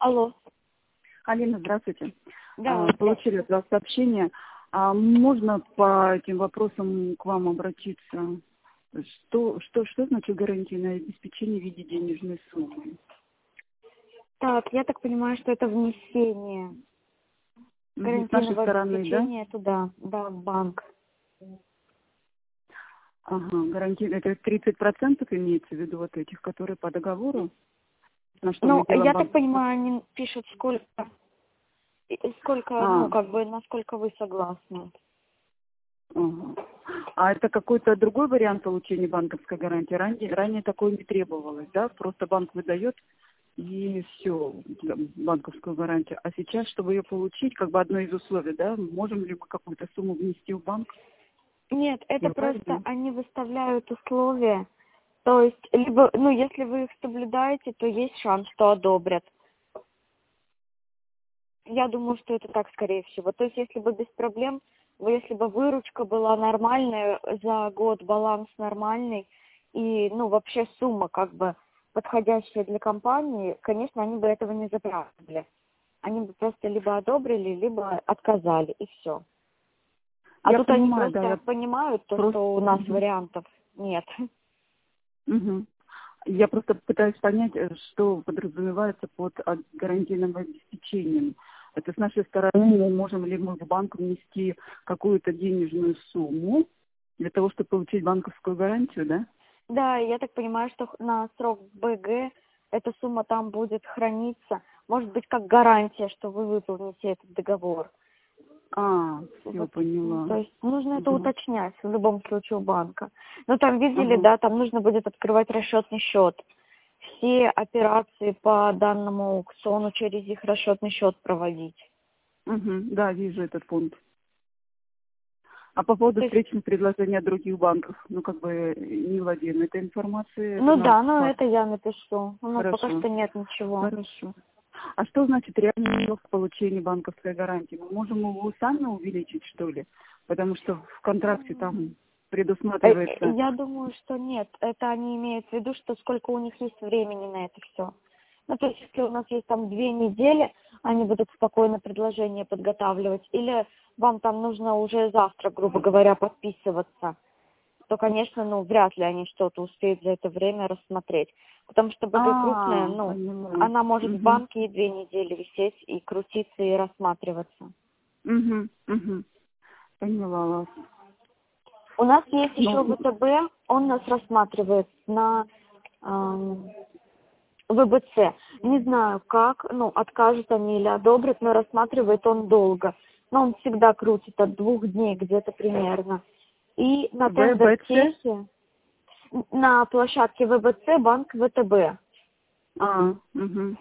Алло. Алина, здравствуйте. Да, Получили от вас сообщение. Можно по этим вопросам к вам обратиться? Что значит гарантийное обеспечение в виде денежной суммы? так, я так понимаю, что это внесение С нашей гарантийного стороны, да? обеспечения туда, да, в банк. Ага, гарантийное, это 30% имеется в виду вот этих, которые по договору? На что мы Ну, делаем я так банк? понимаю, они пишут сколько, ну, А, как бы, насколько вы согласны. ага. А это какой-то другой вариант получения банковской гарантии? Ранее такое не требовалось, да? Просто банк выдает и все, банковскую гарантию. А сейчас, чтобы ее получить, как бы одно из условий, да, можем ли мы какую-то сумму внести в банк? Нет, это Бывает, просто да? они выставляют условия. То есть, либо, ну, если вы их соблюдаете, то есть шанс, что одобрят. Я думаю, что это так, скорее всего. То есть, если бы без проблем, если бы выручка была нормальная за год, баланс нормальный, и, ну, вообще сумма как бы подходящая для компании, конечно, они бы этого не затрагивали. Они бы просто либо одобрили, либо отказали, и все. А Я тут они понимаю, да, просто я понимают то, просто... что у нас Мгм. вариантов нет. Мгм. Я просто пытаюсь понять, что подразумевается под гарантийным обеспечением. Это с нашей стороны, мы можем ли мы в банк внести какую-то денежную сумму для того, чтобы получить банковскую гарантию, да? Да, я так понимаю, что на срок БГ эта сумма там будет храниться, может быть, как гарантия, что вы выполните этот договор. Все Вот. поняла. То есть нужно это Мгм. уточнять в любом случае у банка. Но там видели, Ага. да, там нужно будет открывать расчетный счет. Все операции по данному аукциону через их расчетный счет проводить. Мгм. Да, вижу этот пункт. А по поводу То есть, встречных предложений от других банков, ну, как бы не владеем этой информацией, это ну на да, но вас. это я напишу. У нас пока Хорошо. что нет ничего. Хорошо. А что значит реальный срок получения банковской гарантии? Мы можем его сами увеличить, что ли? Потому что в контракте там предусматривается... Я думаю, что нет. Это они имеют в виду, что сколько у них есть времени на это все. Ну, то есть, если у нас есть там 2 недели, они будут спокойно предложение подготавливать, или вам там нужно уже завтра, грубо говоря, подписываться, то, конечно, ну, вряд ли они что-то успеют за это время рассмотреть. Потому что БГ крупная, ну, Поняла. она может в Угу. банке и 2 недели висеть, и крутиться, и рассматриваться. Угу. Угу. Поняла вас. У нас есть еще Ну, ВТБ, он нас рассматривает на ам, ВБЦ. Не знаю как, ну, откажут они или одобрят, но рассматривает он долго. Но он всегда крутит от 2 дней где-то примерно. И на ВБЦ? тендер-техе, на площадке ВБЦ банк ВТБ. Угу.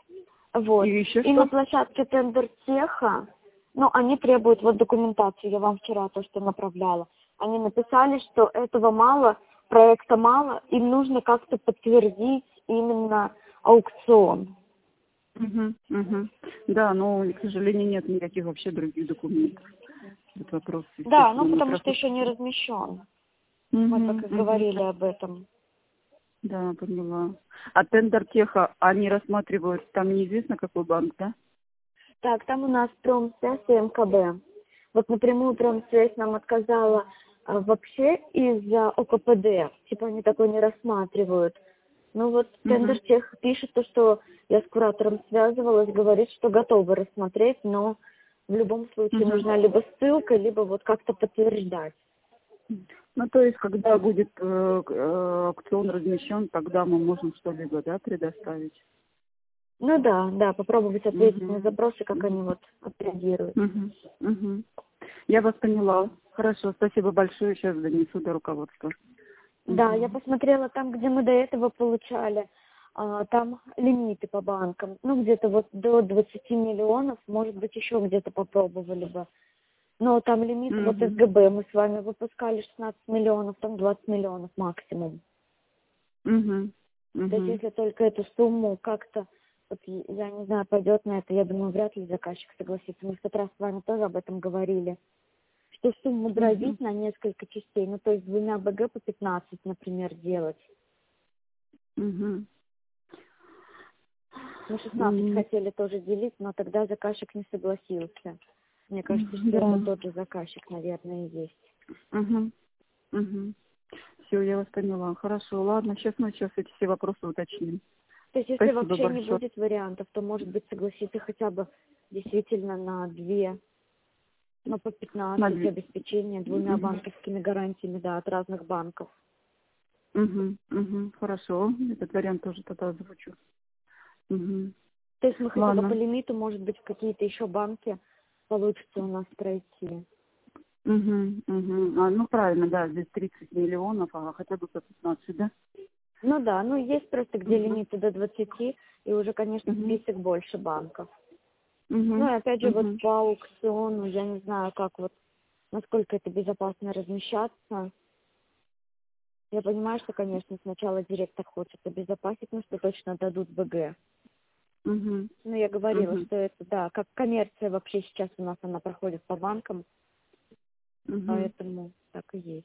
И Вот. еще И на что? площадке тендер-теха, ну, они требуют вот документацию, я вам вчера то, что направляла. Они написали, что этого мало, проекта мало, им нужно как-то подтвердить именно аукцион. Угу. Угу. Да, но, к сожалению, нет никаких вообще других документов. Этот вопрос, Да, ну естественно, не потому что проходит. еще не размещен. Мы Угу. так и Угу. говорили об этом. Да, поняла. А тендер теха они рассматривают, там неизвестно какой банк, да? Так, там у нас Промсвязь и МКБ. Вот напрямую Промсвязь нам отказала вообще из-за ОКПД. Типа они такой не рассматривают. Ну вот Угу. тендер-тех пишет то, что я с куратором связывалась, говорит, что готовы рассмотреть, но в любом случае Угу. нужна либо ссылка, либо вот как-то подтверждать. Ну, то есть, когда будет аукцион размещен, тогда мы можем что-либо, да, предоставить? Ну да, да, попробовать ответить на Угу. запросы, как Угу. они вот отреагируют. Угу. Угу. Я вас поняла. Хорошо, спасибо большое. Сейчас донесу до руководства. Да, я Угу. посмотрела там, где мы до этого получали, там лимиты по банкам. Ну, где-то вот до 20 миллионов, может быть, еще где-то попробовали бы. Но там лимит, вот Угу. СГБ, мы с вами выпускали 16 миллионов, там 20 миллионов максимум. Угу. То есть, Угу. если только эту сумму как-то, вот я не знаю, пойдет на это, я думаю, вряд ли заказчик согласится. Мы в тот раз с вами тоже об этом говорили. Что сумму Угу. дробить на несколько частей, ну, то есть двумя БГ по 15, например, делать. Угу. Мы 16 хотели тоже делить, но тогда заказчик не согласился. Мне кажется, что это тот же заказчик, наверное, и есть. Все, я вас поняла. Хорошо, ладно, сейчас мы эти все вопросы уточним. То есть, если Спасибо вообще большое. не будет вариантов, то, может быть, согласиться хотя бы действительно на 2, но по 15 На 2. обеспечения 2 банковскими гарантиями, да, от разных банков. Хорошо, этот вариант тоже тогда озвучу. То есть мы хотя бы Ладно. по лимиту, может быть, в какие-то еще банки получится у нас пройти. Ну, правильно, да, здесь 30 миллионов, а хотя бы по 15, да? Ну да, ну есть просто где лимиты до 20, и уже, конечно, список больше банков. Ну и опять же, вот по аукциону, я не знаю, как вот, насколько это безопасно размещаться. Я понимаю, что, конечно, сначала директор хочет обезопасить, но что точно дадут БГ. Но я говорила, что это, да, как коммерция вообще сейчас у нас она проходит по банкам, поэтому так и есть.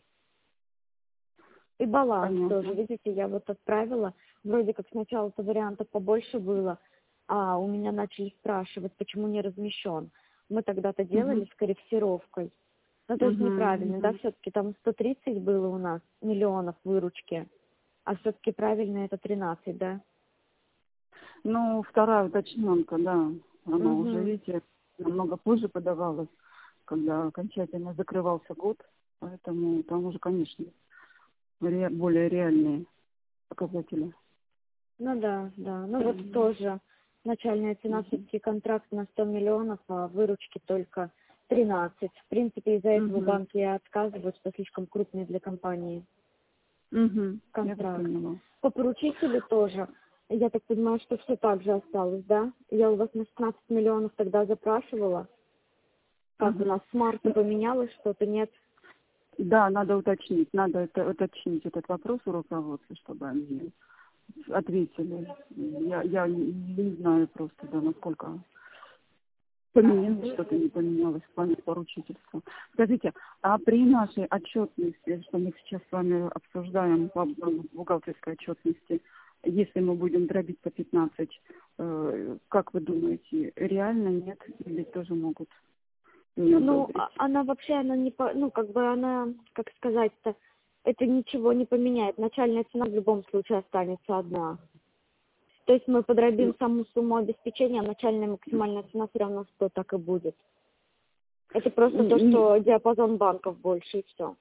И баланс тоже, видите, я вот отправила, вроде как сначала-то вариантов побольше было, а у меня начали спрашивать, почему не размещен. Мы тогда-то делали с корректировкой. Ну, то есть неправильно, да, все-таки там 130 было у нас миллионов выручки, а все-таки правильно это 13, да? Ну, вторая уточненка, да, она уже, видите, намного позже подавалась, когда окончательно закрывался год, поэтому там уже, конечно, более реальные показатели. Ну да, да. Ну вот тоже начальная цена все-таки контракт на 100 миллионов, а выручки только 13. В принципе, из-за этого банки отказывают, что слишком крупный для компании контракт. По поручителю тоже. Я так понимаю, что все так же осталось, да? Я у вас на 16 миллионов тогда запрашивала. Как у нас с марта поменялось что-то, нет? Да, надо уточнить этот вопрос у руководства, чтобы они ответили. Я не знаю просто, да, насколько поменялось, что-то не поменялось в плане поручительства. Скажите, а при нашей отчетности, что мы сейчас с вами обсуждаем в бухгалтерской отчетности, если мы будем дробить по 15, как вы думаете, реально нет или тоже могут не одобрить? Ну, она вообще, она не, ну, как бы она, как сказать-то, это ничего не поменяет. Начальная цена в любом случае останется одна. То есть мы подробим саму сумму обеспечения, а начальная максимальная цена все равно 100 так и будет. Это просто то, что диапазон банков больше, и все.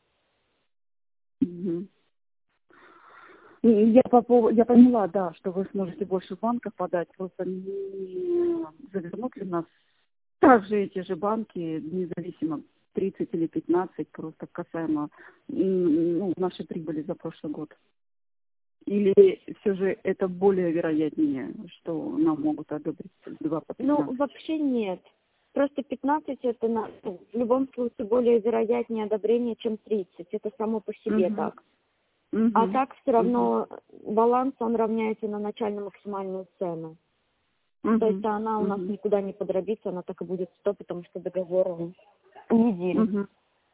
Я поняла, да, что вы сможете больше банков подать, просто не завернут ли нас также эти же банки, независимо 30 или 15, просто касаемо нашей прибыли за прошлый год. Или все же это более вероятнее, что нам могут одобрить 2 по 15? Ну, вообще нет. Просто 15 это в любом случае более вероятнее одобрение, чем 30. Это само по себе так. А так все равно баланс, он равняется на начально-максимальную цену. То есть она у нас никуда не подробится, она так и будет 100, потому что договор он неделю.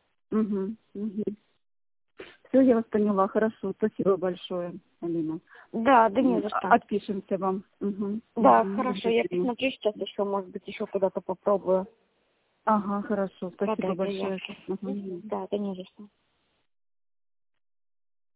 Все, я вас поняла, хорошо. Спасибо большое, Алина. Да, да не за что. Отпишемся вам. Да, хорошо, я посмотрю сейчас еще, может быть, еще куда-то попробую. Ага, хорошо, спасибо большое. Да, да не за что.